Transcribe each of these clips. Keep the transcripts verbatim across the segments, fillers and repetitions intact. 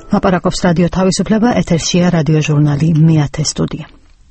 ლაპარაკობს რადიო თავისუფლება, ეთერშია რადიო ჟურნალი მეათე სტუდია.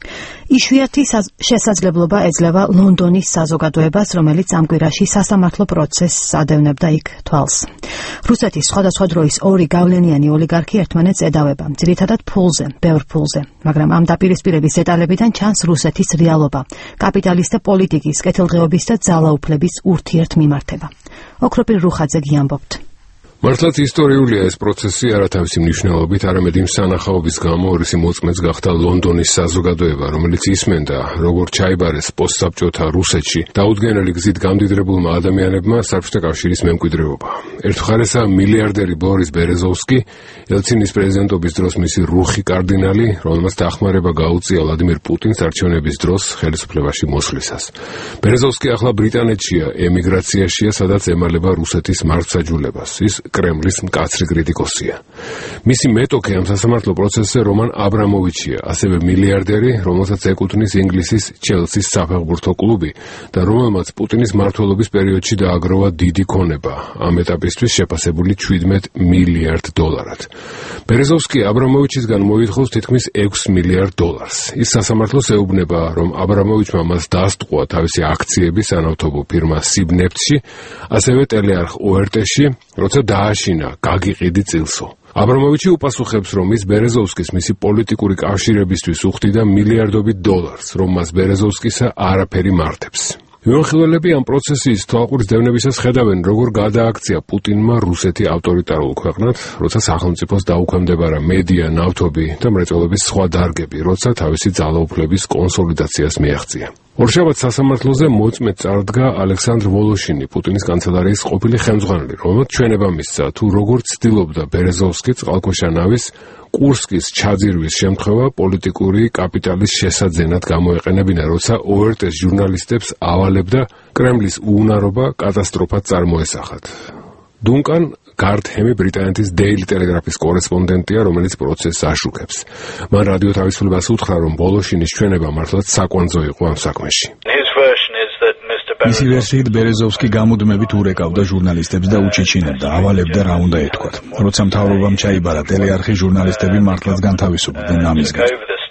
იშვიათი შესაძლებლობა ეძლევა ლონდონის საზოგადოებას, რომელიც ამ კვირაში სასამართლო პროცესს ადევნებდა იქ თვალს. რუსეთის სხვადასხვა დროის ორი გავლენიანი ოლიგარქი ერთმანეთს ედავება, ძირითადად ფულზე, ბევრ ფულზე, მაგრამ ამ დაპირისპირების დეტალებიდან ჩანს რუსეთის რეალობა, კაპიტალისტთა პოლიტიკის, კეთილდღეობის და ძალაუფლების ურთიერთმიმართება. ოქროპირ რუხაძე გიამბობთ. მართლაც ისტორიულია ეს პროცესი არათავისი მნიშვნელობით, არამედ იმ სანახაობის გამო ორის მოწმეც გახდა ლონდონის საზოგადოება, რომელიც ისმენდა, როგორც ჩაიბარეს პოსტსაბჭოთა რუსეთში დაუდგენელი გზით გამდიდრებულმა ადამიანებმა საბჭოთა კავშირის მემკვიდრეობა. ერთხარესა მილიარდერი ბორის ბერეზოვსკი, ელცინის პრეზიდენტობის დროს მისი რუხი კარდინალი, რომელმაც დახმარება გაუწია ვლადიმირ პუტინს არჩევნების დროს ხელისუფლებაში მოსვლისას. ბერეზოვსკი ახლა ბრიტანეთშია, ემიგრაციაშია, სადაც ემალება რუსეთის მართლმსაჯულებას. ის კრემლის მკაცრი კრიტიკოსია. მისი მეტოქე ამ სასამართლო პროცესზე რომან აბრამოვიჩია, ასევე მილიარდერი, რომელსაც ეკუთვნის ინგლისის ჩელსის საფეხბურთო კლუბი და რომელმაც პუტინის მმართველობის პერიოდში დააგროვა დიდი ქონება, ამ ეტაპისთვის შეფასებული შვიდმეტ მილიარდ დოლარად. ბერეზოვსკი აბრამოვიჩისგან მოითხოვს თითქმის ექვს მილიარდ დოლარს. ის სასამართლოს ეუბნება, რომ აბრამოვიჩმა მას დასტყვა თავისი აქციები სანავთობო ფირმა სიბნეფტში, ასევე ტელეარხ о эр тэ-ში, როცა დააშინა გაგიყიდი წილსო. აბრამოვიჩი უპასუხებს, რომ ის ბერეზოვსკის მისი პოლიტიკური კავშირებისთვის უხდიდა მილიარდობით დოლარს, რომ მას ბერეზოვსკისა არაფერი მართებს. მიმოხილველები ამ პროცესის თვალყურის დევნებისას ხედავენ, როგორ გადააქცია პუტინმა რუსეთი ავტორიტარულ ქვეყნად, როცა სახელმწიფოს დაუქვემდებარა მედია, ნავთობი და მრეწველობის სხვა დარგები, როცა თავისი ძალაუფლების კონსოლიდაციას მიაღწია. ორშაბათს სასამართლოზე მოწმედ წარდგა ალექსანდრ ვოლოშინი, პუტინის კანცელარიის ყოფილი ხელმძღვანელი, რომელმაც ჩვენება მისცა, თუ როგორ ცდილობდა ბერეზოვსკი წყალქვეშა ნავის კურსკის ჩაძირვის შემთხვევა პოლიტიკური კაპიტალის შესაძენად გამოეყენებინა, როცა о эр тэ-ს ჟურნალისტებს ავალებდა კრემლის უუნარობა კატასტროფად წარმოესახათ. დუნკან გართჰემი ბრიტანეთის Daily Telegraph-ის კორესპონდენტია, რომელიც პროცესს აშუქებს. მან რადიო თავისუფლებას უთხრა, რომ ვოლოშინის ჩვენება მართლაც საკვანძო იყო ამ საქმეში. მისი ვერსიით ბერეზოვსკი გამუდმებით ურეკავდა ჟურნალისტებს და უჩიჩინებდა, ავალებდა რა უნდა ეთქვათ. როცა მთავრობამ ჩაიბარა ტელეარხი, ჟურნალისტები მართლაც განთავისუფლდნენ ამისგან.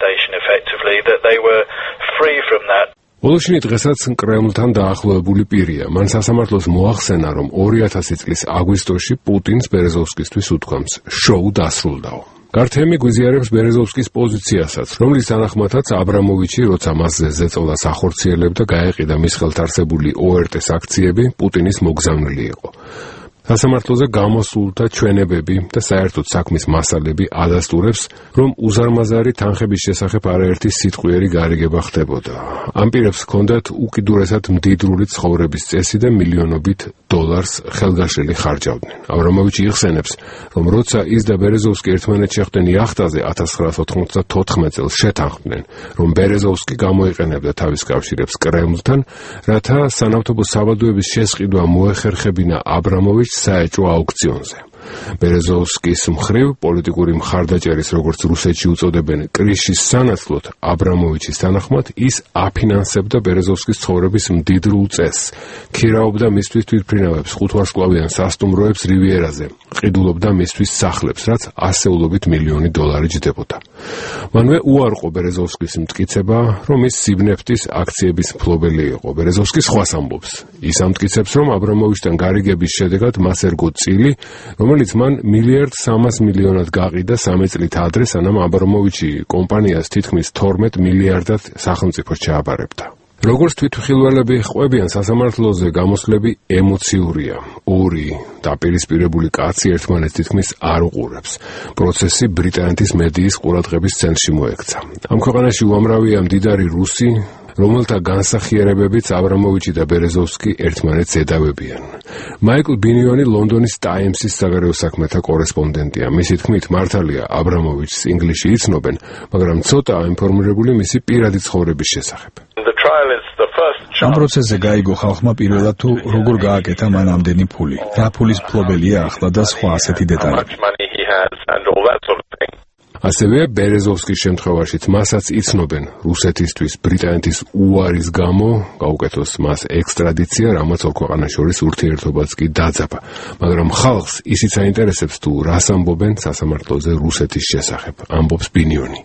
ვოლოშინი დღესაც კრემლთან დაახლოებული პირია. მან სასამართლოს მოახსენა, რომ ორი ათასი წლის აგვისტოში პუტინს ბერეზოვსკისთვის უთქვამს, შოუ დასრულდაო. გართჰემი გვიზიარებს ბერეზოვსკის პოზიციასაც, რომლის თანახმადაც აბრამოვიჩი, როცა მასზე ზეწოლას ახორციელებდა, გაეყიდა მის ხელთ არსებული о эр тэ-ს აქციები, პუტინის მოგზავნილი იყო. სასამართლოზე გამოსულთა ჩვენებები და საერთოდ საქმის მასალები ადასტურებს, რომ უზარმაზარი თანხების შესახებ არაერთი სიტყვიერი გარიგება ხდებოდა. ამ პირებს ჰქონდათ უკიდურესად მდიდრული ცხოვრების წესი და მილიონობით დოლარს ხელგაშლილი ხარჯავდნენ. აბრამოვიჩი იხსენებს, რომ როცა ის და ბერეზოვსკი ერთმანეთს შეხვდნენ იახტაზე ათას ცხრაას ოთხმოცდათოთხმეტ წელს შეთანხმდნენ, რომ ბერეზოვსკი გამოიყენებდა თავის კავშირებს კრემლთან, რათა სანავთობო საბადოების შესყიდვა მოეხერხებინა აბრამოვიჩს საეჭვო აუქციონზე. ბერეზოვსკის მხრივ პოლიტიკური მხარდაჭერის, როგორც რუსეთში უწოდებენ, კრიშის სანაცვლოდ აბრამოვიჩის თანახმად ის აფინანსებდა ბერეზოვსკის ცხოვრების მდიდრულ წესს, ქირაობდა მისთვის თვითმფრინავებს, ხუთვარსკვლავიან სასტუმროებს რივიერაზე, ყიდულობდა მისთვის სახლებს, რაც ასეულობით მილიონი დოლარი ჯდებოდა. მანვე უარყო ბერეზოვსკის მტკიცება, რომ ის სიბნეფტის აქციების მფლობელი იყო. ბერეზოვსკი სხვას ამბობს. ის ამტკიცებს, რომ აბრამოვიჩთან გარიგების შედეგად მას ერგო წილი, რომელიც მან მილიარდ სამას მილიონად გაყიდა სამი წლით ადრე, სანამ აბრამოვიჩი კომპანიას თითქმის თორმეტ მილიარდად სახელმწიფოს ჩააბარებდა. როგორც თვითმხილველები ყვებიან, სასამართლოზე გამოსვლები ემოციურია. ორი დაპირისპირებული კაცი ერთმანეთს თითქმის არ უყურებს. პროცესი ბრიტანეთის მედიის ყურადღების ცენტრში მოექცა. ამ ქვეყანაში უამრავია მდიდარი რუსი, რომელთა განსახიერებებიც აბრამოვიჩი და ბერეზოვსკი ერთმანეთს ედავებიან. მაიკლ ბინიონი ლონდონის ტაიმსის საგარეო საქმეთა კორესპონდენტია. მისი თქმით, მართალია აბრამოვიჩს ინგლისში იცნობენ, მაგრამ ცოტაა ინფორმირებული მისი პირადი ცხოვრების შესახებ. ამ პროცესზე გაიგო ხალხმა პირველად თუ როგორ გააკეთა მან ამდენი ფული, რა ფულის მფლობელია ახლა და სხვა ასეთი დეტალები. ასევე ბერეზოვსკის შემთხვევაშიც მასაც იცნობენ რუსეთისთვის ბრიტანეთის უარის გამო გაუკეთოს მას ექსტრადიცია, რამაც ორ ქვეყანას შორის ურთიერთობაც კი დაძაბა. მაგრამ ხალხს ისიც აინტერესებს თუ რას ამბობენ სასამართლოზე რუსეთის შესახებ, ამბობს ბინიონი.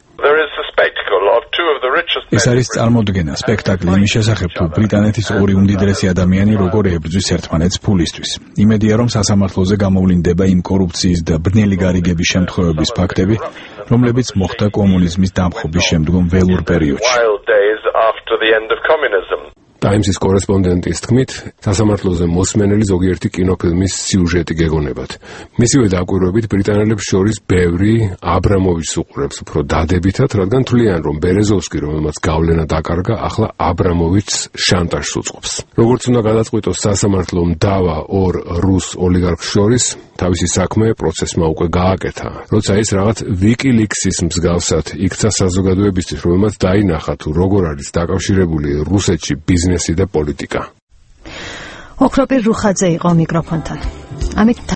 ეს არის წარმოდგენა, სპექტაკლი იმის შესახებ, თუ ბრიტანეთის ორი უმდიდრესი ადამიანი როგორ ებრძვის ერთმანეთს ფულისთვის. იმედია, რომ სასამართლოზე გამოვლინდება იმ კორუფციის და ბნელი გარიგების შემთხვევების ფაქტები, რომლებიც მოხდა კომუნიზმის დამხობის შემდგომ ველურ პერიოდში. Times-ის კორესპონდენტის თქმით, სასამართლოზე მოსმენელი ზოგიერთი კინოფილმის სიუჟეტი გეგონებათ. მისივე დაკვირვებით ბრიტანელებს შორის ბევრი აბრამოვიჩს უყურებს უფრო დადებითად, რადგან თვლიან, რომ ბერეზოვსკი, რომელმაც გავლენა დაკარგა, ახლა აბრამოვიჩს შანტაჟს უწყობს. როგორც უნდა გადაწყვიტოს სასამართლომ დავა ორ რუს ოლიგარქს შორის, თავისი საქმე პროცესმა უკვე გააკეთა. როცა ის რაღაც ვიკილიქსის მსგავსად იქცა საზოგადოებისთვის, რომელმაც დაინახა თუ როგორ არის დაკავშირებული რუსეთში ბიზნესი და პოლიტიკა. ოქროპირ რუხაძე იყო მიკროფონთან. ამით